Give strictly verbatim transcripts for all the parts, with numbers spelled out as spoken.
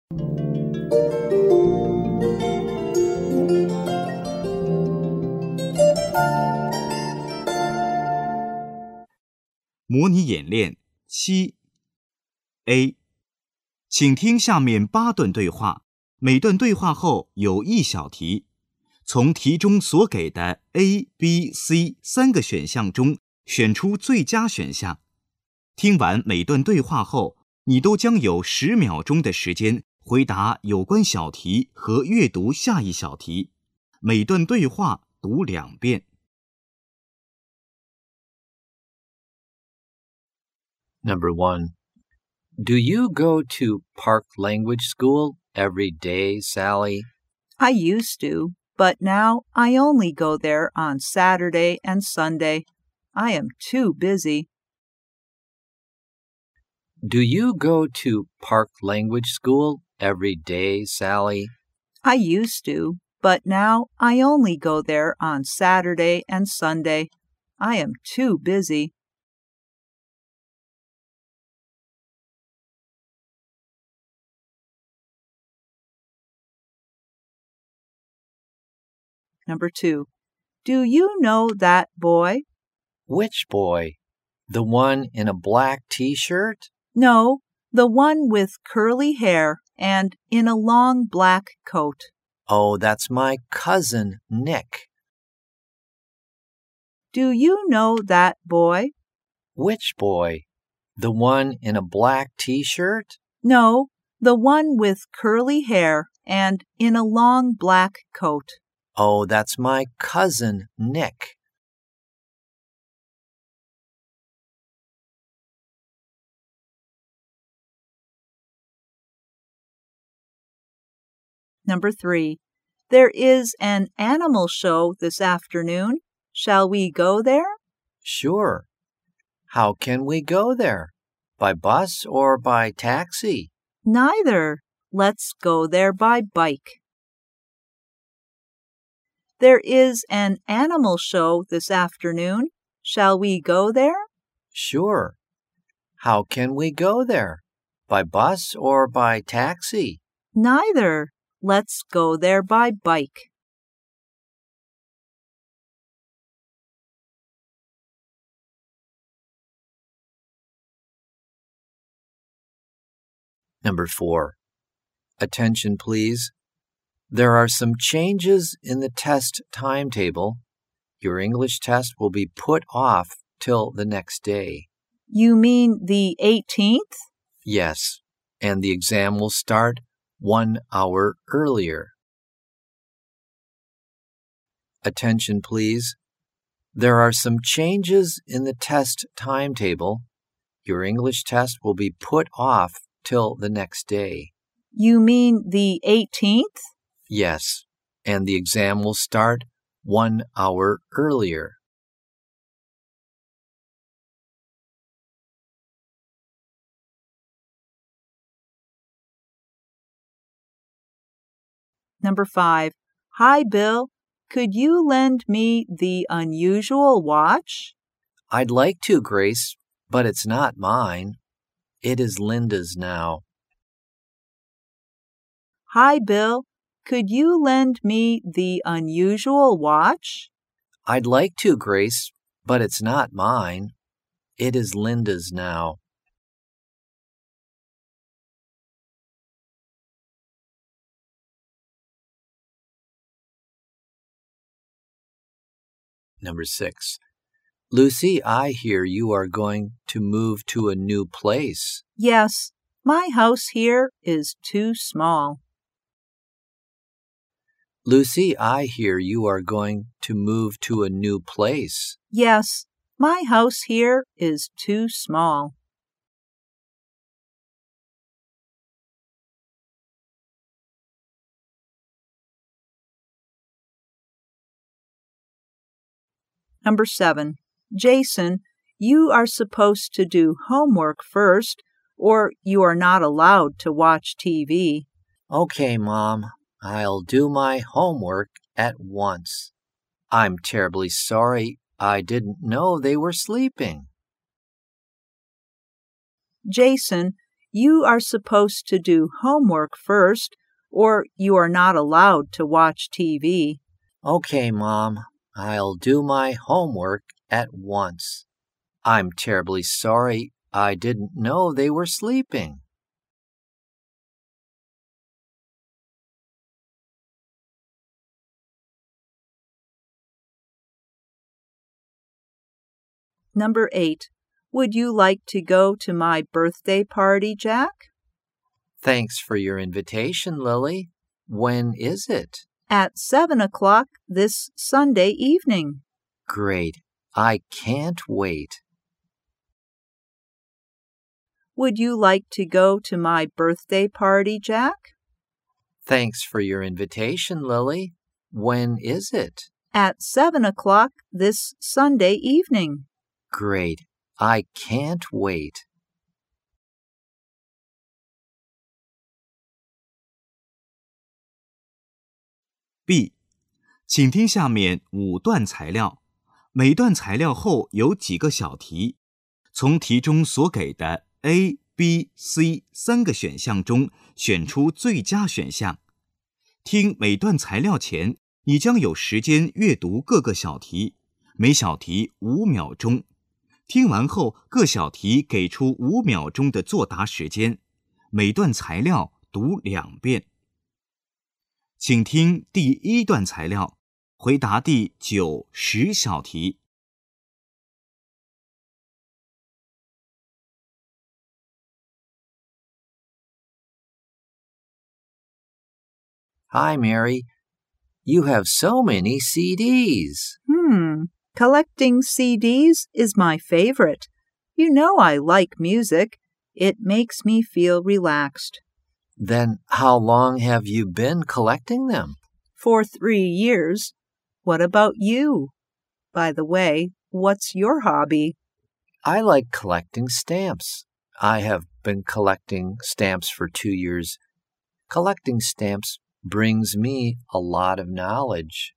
模拟演练七 A， 请听下面八段对话，每段对话后有一小题，从题中所给的 A、B、C 三个选项中选出最佳选项。听完每段对话后，你都将有十秒钟的时间回答有关小题和阅读下一小题。每段对话读两遍。 Number one, do you go to Park Language School every day, Sally? I used to, but now I only go there on Saturday and Sunday. I am too busy. Do you go to Park Language School every day, Sally? I used to, but now I only go there on Saturday and Sunday. I am too busy. Number two, do you know that boy? Which boy? The one in a black t-shirt? No, the one with curly hair and in a long black coat. Oh, that's my cousin, Nick. Do you know that boy? Which boy? The one in a black t-shirt? No, the one with curly hair and in a long black coat. Oh, that's my cousin, Nick. Number three, there is an animal show this afternoon. Shall we go there? Sure. How can we go there? By bus or by taxi? Neither. Let's go there by bike. There is an animal show this afternoon. Shall we go there? Sure. How can we go there? By bus or by taxi? Neither. Let's go there by bike. Number four. Attention, please. There are some changes in the test timetable. Your English test will be put off till the next day. You mean the eighteenth? Yes, and the exam will start one hour earlier. Attention, please. There are some changes in the test timetable. Your English test will be put off till the next day. You mean the eighteenth? Yes, and the exam will start one hour earlier. Number five. Hi, Bill. Could you lend me the unusual watch? I'd like to, Grace, but it's not mine. It is Linda's now. Hi, Bill. Could you lend me the unusual watch? I'd like to, Grace, but it's not mine. It is Linda's now. Number six. Lucy, I hear you are going to move to a new place. Yes, my house here is too small. Lucy, I hear you are going to move to a new place. Yes, my house here is too small. Number seven. Jason, you are supposed to do homework first, or you are not allowed to watch T V. Okay, Mom. I'll do my homework at once. I'm terribly sorry. I didn't know they were sleeping. Jason, You are supposed to do homework first, or you are not allowed to watch T V. Okay, Mom. I'll do my homework at once. I'm terribly sorry. I didn't know they were sleeping. Number eight. Would you like to go to my birthday party, Jack? Thanks for your invitation, Lily. When is it? At seven o'clock this Sunday evening. Great. I can't wait. Would you like to go to my birthday party, Jack? Thanks for your invitation, Lily. When is it? At seven o'clock this Sunday evening. Great. I can't wait. B， 请听下面五段材料，每段材料后有几个小题，从题中所给的 A、B、C 三个选项中选出最佳选项。听每段材料前，你将有时间阅读各个小题，每小题五秒钟。听完后，各小题给出五秒钟的作答时间，每段材料读两遍。请听第一段材料，回答第九、十小题。 Hi, Mary. You have so many C Ds. Hmm, collecting C Ds is my favorite. You know I like music. It makes me feel relaxed. Then how long have you been collecting them? For three years. What about you? By the way, what's your hobby? I like collecting stamps. I have been collecting stamps for two years. Collecting stamps brings me a lot of knowledge.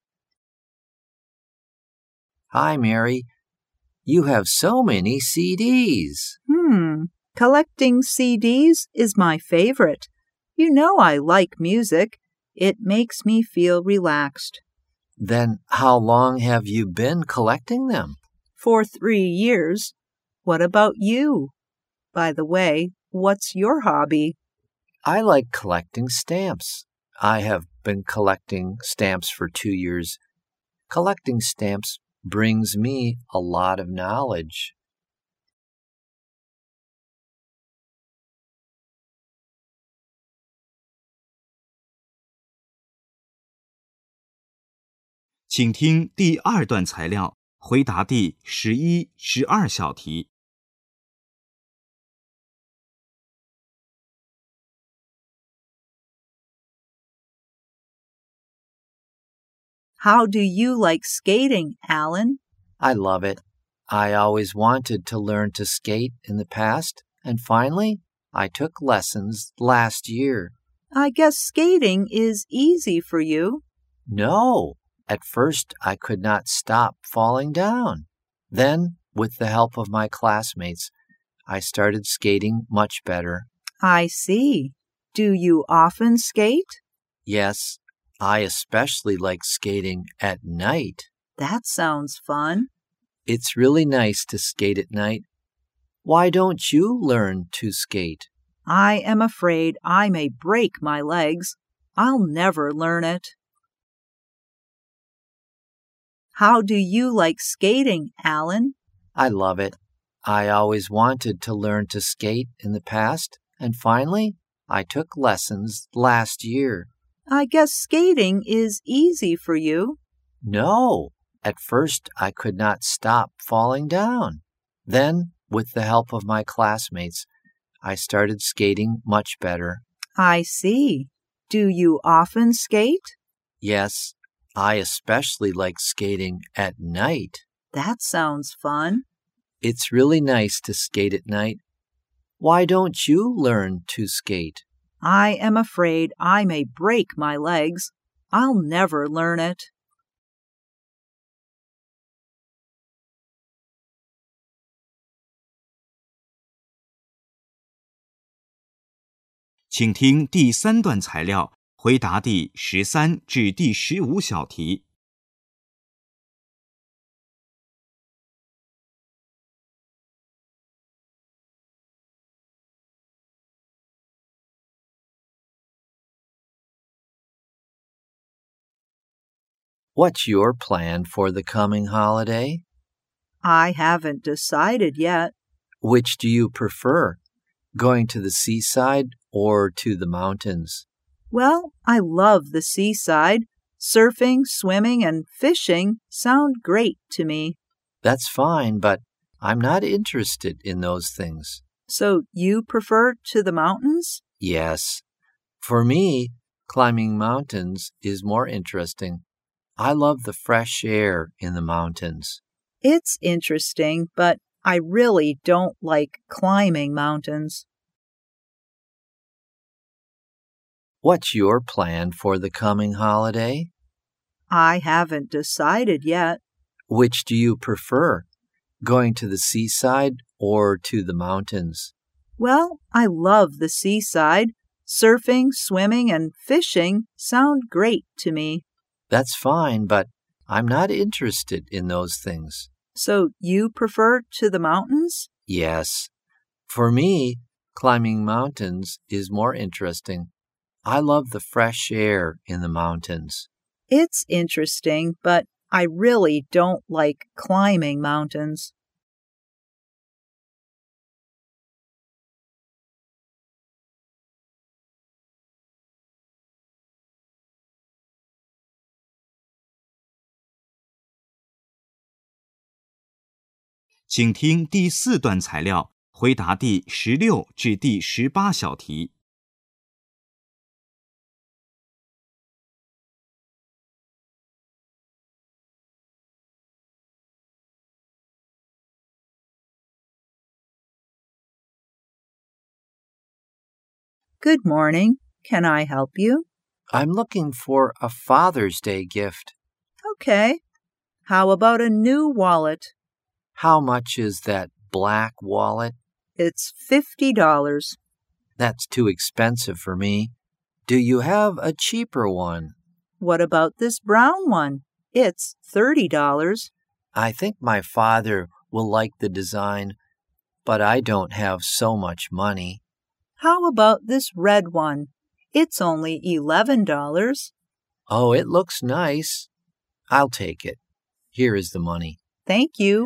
Hi, Mary. You have so many C Ds. Hmm, collecting C Ds is my favorite. You know I like music. It makes me feel relaxed. Then how long have you been collecting them? For three years. What about you? By the way, what's your hobby? I like collecting stamps. I have been collecting stamps for two years. Collecting stamps brings me a lot of knowledge. "请听第二段材料，回答第十一、十二小题。 How do you like skating, Alan? I love it. I always wanted to learn to skate in the past, and finally, I took lessons last year. I guess skating is easy for you. No, at first I could not stop falling down. Then, with the help of my classmates, I started skating much better. I see. Do you often skate? Yes, I especially like skating at night. That sounds fun. It's really nice to skate at night. Why don't you learn to skate? I am afraid I may break my legs. I'll never learn it. How do you like skating, Alan? I love it. I always wanted to learn to skate in the past, and finally, I took lessons last year. I guess skating is easy for you. No, at first I could not stop falling down. Then, with the help of my classmates, I started skating much better. I see. Do you often skate? Yes, I especially like skating at night. That sounds fun. It's really nice to skate at night. Why don't you learn to skate? I am afraid I may break my legs. I'll never learn it. 请听第三段材料，回答第十三至第十五小题。 What's your plan for the coming holiday? I haven't decided yet. Which do you prefer, going to the seaside or to the mountains? Well, I love the seaside. Surfing, swimming, and fishing sound great to me. That's fine, but I'm not interested in those things. So you prefer to the mountains? Yes. For me, climbing mountains is more interesting. I love the fresh air in the mountains. It's interesting, but I really don't like climbing mountains. What's your plan for the coming holiday? I haven't decided yet. Which do you prefer, going to the seaside or to the mountains? Well, I love the seaside. Surfing, swimming, and fishing sound great to me. That's fine, but I'm not interested in those things. So you prefer to the mountains? Yes. For me, climbing mountains is more interesting. I love the fresh air in the mountains. It's interesting, but I really don't like climbing mountains. 请听第四段材料，回答第十六至第十八小题。 Good morning. Can I help you? I'm looking for a Father's Day gift. Okay. How about a new wallet? How much is that black wallet? It's fifty dollars. That's too expensive for me. Do you have a cheaper one? What about this brown one? It's thirty dollars. I think my father will like the design, but I don't have so much money. How about this red one? It's only eleven dollars. Oh, it looks nice. I'll take it. Here is the money. Thank you.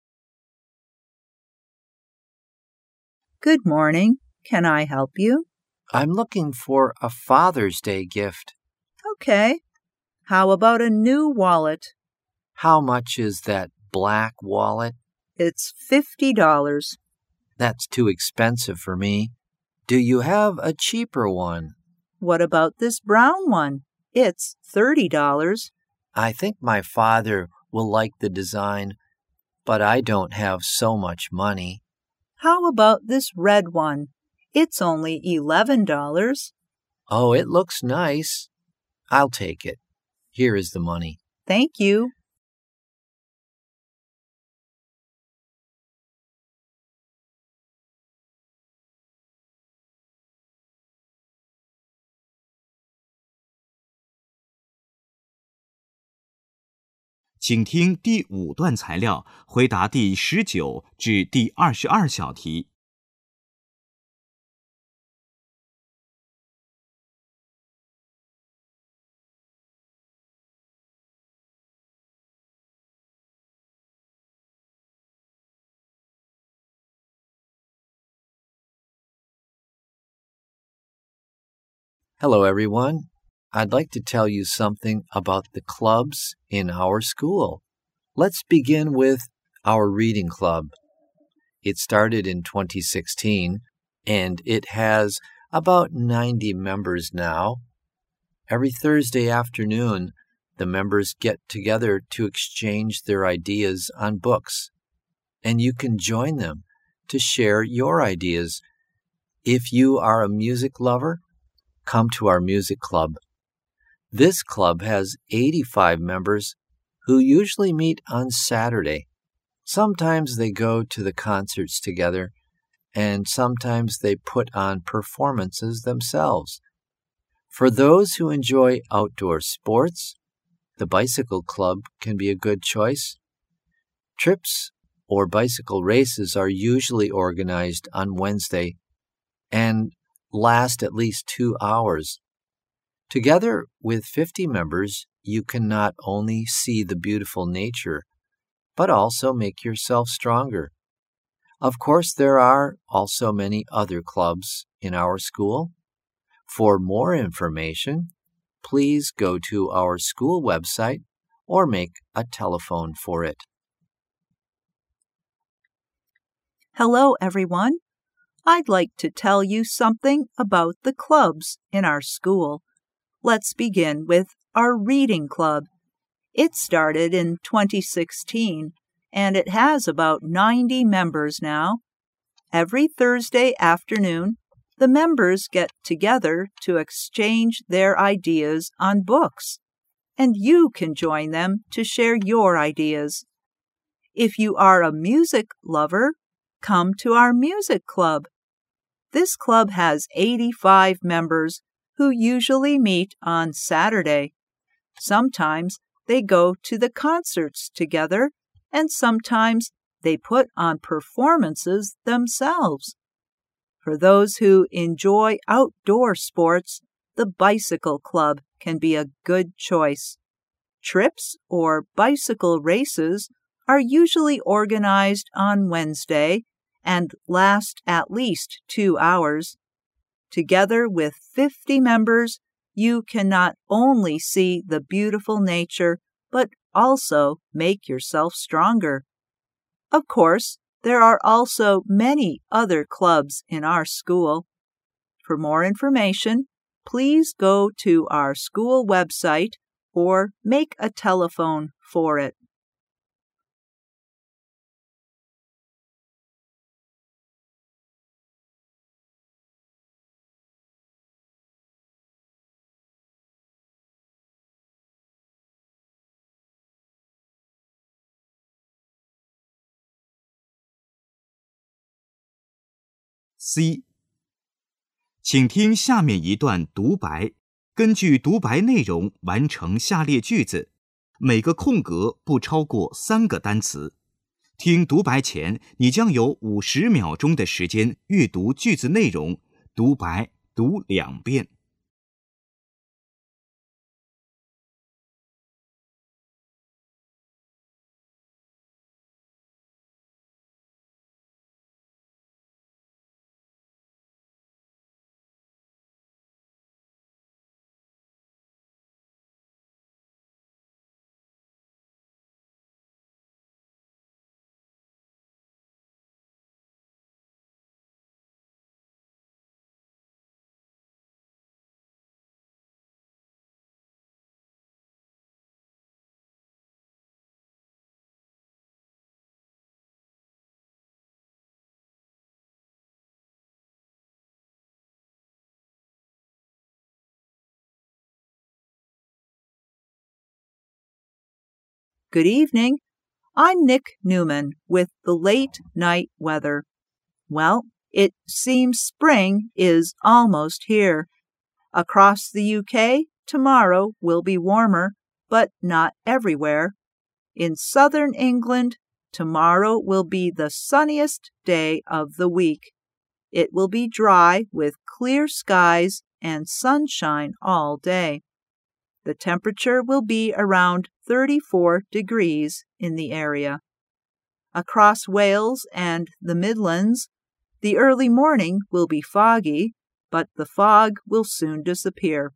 Good morning. Can I help you? I'm looking for a Father's Day gift. Okay. How about a new wallet? How much is that black wallet? It's fifty dollars. That's too expensive for me. Do you have a cheaper one? What about this brown one? It's thirty dollars. I think my father will like the design, but I don't have so much money. How about this red one? It's only eleven dollars. Oh, it looks nice. I'll take it. Here is the money. Thank you. 请听第五段材料，回答第十九至第二十二小题。 Hello, everyone. I'd like to tell you something about the clubs in our school. Let's begin with our reading club. It started in twenty sixteen, and it has about ninety members now. Every Thursday afternoon, the members get together to exchange their ideas on books, and you can join them to share your ideas. If you are a music lover, come to our music club. This club has eighty-five members who usually meet on Saturday. Sometimes they go to the concerts together, and sometimes they put on performances themselves. For those who enjoy outdoor sports, the bicycle club can be a good choice. Trips or bicycle races are usually organized on Wednesday and last at least two hours. Together with fifty members, you can not only see the beautiful nature, but also make yourself stronger. Of course, there are also many other clubs in our school. For more information, please go to our school website or make a telephone for it. Hello, everyone. I'd like to tell you something about the clubs in our school. Let's begin with our reading club. It started in twenty sixteen, and it has about ninety members now. Every Thursday afternoon, the members get together to exchange their ideas on books, and you can join them to share your ideas. If you are a music lover, come to our music club. This club has eighty-five members who usually meet on Saturday. Sometimes they go to the concerts together, and sometimes they put on performances themselves. For those who enjoy outdoor sports, the bicycle club can be a good choice. Trips or bicycle races are usually organized on Wednesday and last at least two hours. Together with fifty members, you can not only see the beautiful nature, but also make yourself stronger. Of course, there are also many other clubs in our school. For more information, please go to our school website or make a telephone for it. C. 请听下面一段独白，根据独白内容完成下列句子，每个空格不超过三个单词。听独白前，你将有五十秒钟的时间阅读句子内容，独白读两遍。 Good evening. I'm Nick Newman with the late night weather. Well, it seems spring is almost here. Across the U K, tomorrow will be warmer, but not everywhere. In southern England, tomorrow will be the sunniest day of the week. It will be dry with clear skies and sunshine all day. The temperature will be around thirty-four degrees in the area. Across Wales and the Midlands, the early morning will be foggy, but the fog will soon disappear.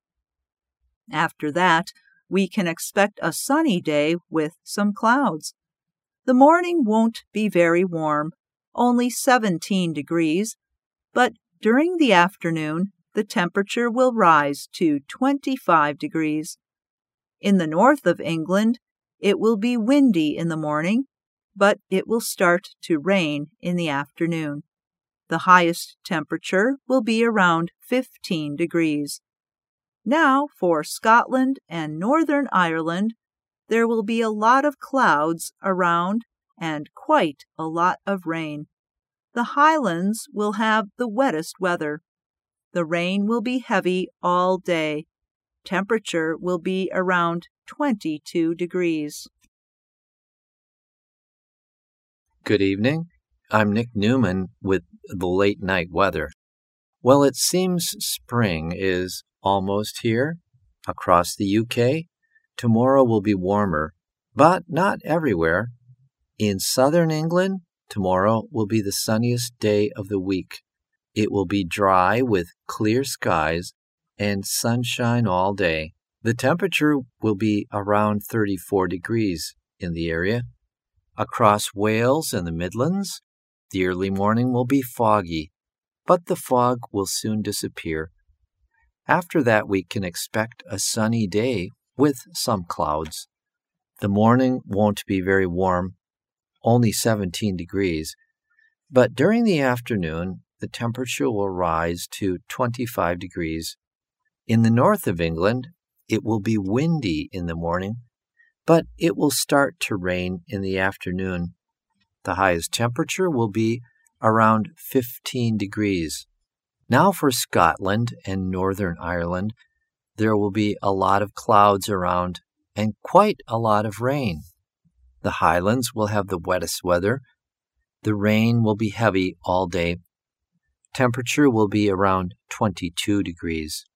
After that, we can expect a sunny day with some clouds. The morning won't be very warm, only seventeen degrees, but during the afternoon, the temperature will rise to twenty-five degrees. In the north of England, it will be windy in the morning, but it will start to rain in the afternoon. The highest temperature will be around fifteen degrees. Now, for Scotland and Northern Ireland, there will be a lot of clouds around and quite a lot of rain. The Highlands will have the wettest weather. The rain will be heavy all day. Temperature will be around twenty-two degrees. Good evening. I'm Nick Newman with the late night weather. Well, it seems spring is almost here. Across the U K, tomorrow will be warmer, but not everywhere. In southern England, tomorrow will be the sunniest day of the week. It will be dry with clear skies and sunshine all day. The temperature will be around thirty-four degrees in the area. Across Wales and the Midlands, the early morning will be foggy, but the fog will soon disappear. After that, we can expect a sunny day with some clouds. The morning won't be very warm, only seventeen degrees, but during the afternoon, the temperature will rise to twenty-five degrees. In the north of England, it will be windy in the morning, but it will start to rain in the afternoon. The highest temperature will be around fifteen degrees. Now for Scotland and Northern Ireland, there will be a lot of clouds around and quite a lot of rain. The Highlands will have the wettest weather. The rain will be heavy all day. Temperature will be around twenty-two degrees.